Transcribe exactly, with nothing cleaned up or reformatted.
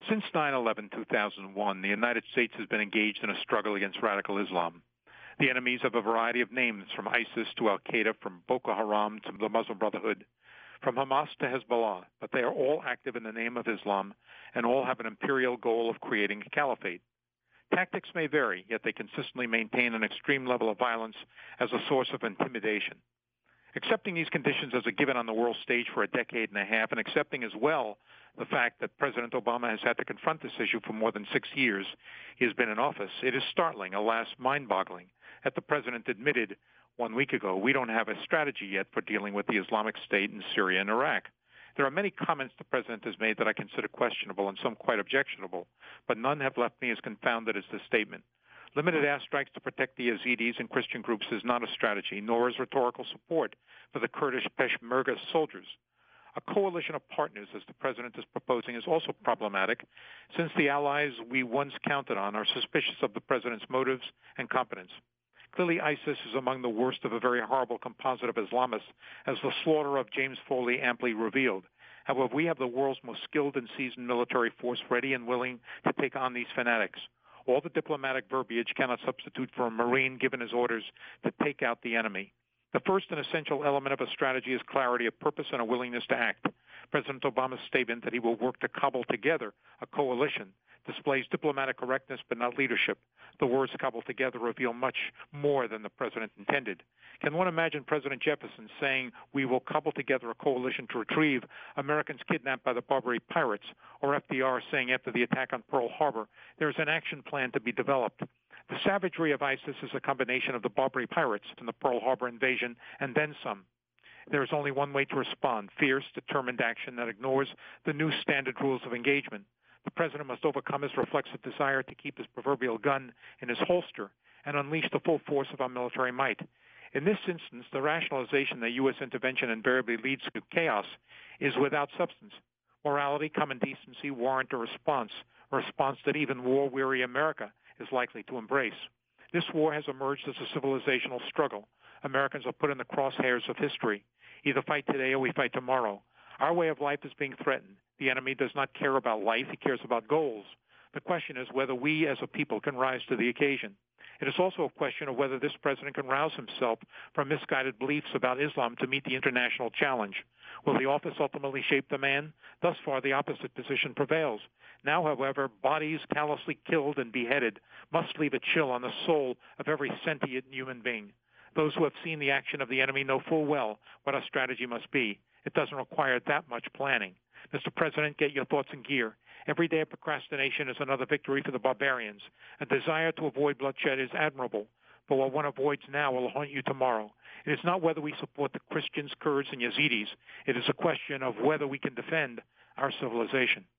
Since nine eleven two thousand one, the United States has been engaged in a struggle against radical Islam. The enemies have a variety of names, from ISIS to Al-Qaeda, from Boko Haram to the Muslim Brotherhood, from Hamas to Hezbollah, but they are all active in the name of Islam and all have an imperial goal of creating a caliphate. Tactics may vary, yet they consistently maintain an extreme level of violence as a source of intimidation. Accepting these conditions as a given on the world stage for a decade and a half, and accepting as well the fact that President Obama has had to confront this issue for more than six years he has been in office, it is startling, alas, mind-boggling, that the president admitted one week ago, we don't have a strategy yet for dealing with the Islamic State in Syria and Iraq. There are many comments the president has made that I consider questionable and some quite objectionable, but none have left me as confounded as this statement. Limited airstrikes to protect the Yazidis and Christian groups is not a strategy, nor is rhetorical support for the Kurdish Peshmerga soldiers. A coalition of partners, as the president is proposing, is also problematic, since the allies we once counted on are suspicious of the president's motives and competence. Clearly, ISIS is among the worst of a very horrible composite of Islamists, as the slaughter of James Foley amply revealed. However, we have the world's most skilled and seasoned military force ready and willing to take on these fanatics. All the diplomatic verbiage cannot substitute for a Marine given his orders to take out the enemy. The first and essential element of a strategy is clarity of purpose and a willingness to act. President Obama's statement that he will work to cobble together a coalition displays diplomatic correctness but not leadership. The words cobble together reveal much more than the president intended. Can one imagine President Jefferson saying, we will cobble together a coalition to retrieve Americans kidnapped by the Barbary pirates, or F D R saying after the attack on Pearl Harbor, there is an action plan to be developed? The savagery of ISIS is a combination of the Barbary pirates and the Pearl Harbor invasion, and then some. There is only one way to respond, fierce, determined action that ignores the new standard rules of engagement. The president must overcome his reflexive desire to keep his proverbial gun in his holster and unleash the full force of our military might. In this instance, the rationalization that U S intervention invariably leads to chaos is without substance. Morality, common decency warrant a response, a response that even war-weary America is likely to embrace. This war has emerged as a civilizational struggle. Americans are put in the crosshairs of history. Either fight today or we fight tomorrow. Our way of life is being threatened. The enemy does not care about life. He cares about goals. The question is whether we as a people can rise to the occasion. It is also a question of whether this president can rouse himself from misguided beliefs about Islam to meet the international challenge. Will the office ultimately shape the man? Thus far, the opposite position prevails. Now, however, bodies callously killed and beheaded must leave a chill on the soul of every sentient human being. Those who have seen the action of the enemy know full well what our strategy must be. It doesn't require that much planning. Mister President, get your thoughts in gear. Every day of procrastination is another victory for the barbarians. A desire to avoid bloodshed is admirable, but what one avoids now will haunt you tomorrow. It is not whether we support the Christians, Kurds, and Yazidis. It is a question of whether we can defend our civilization.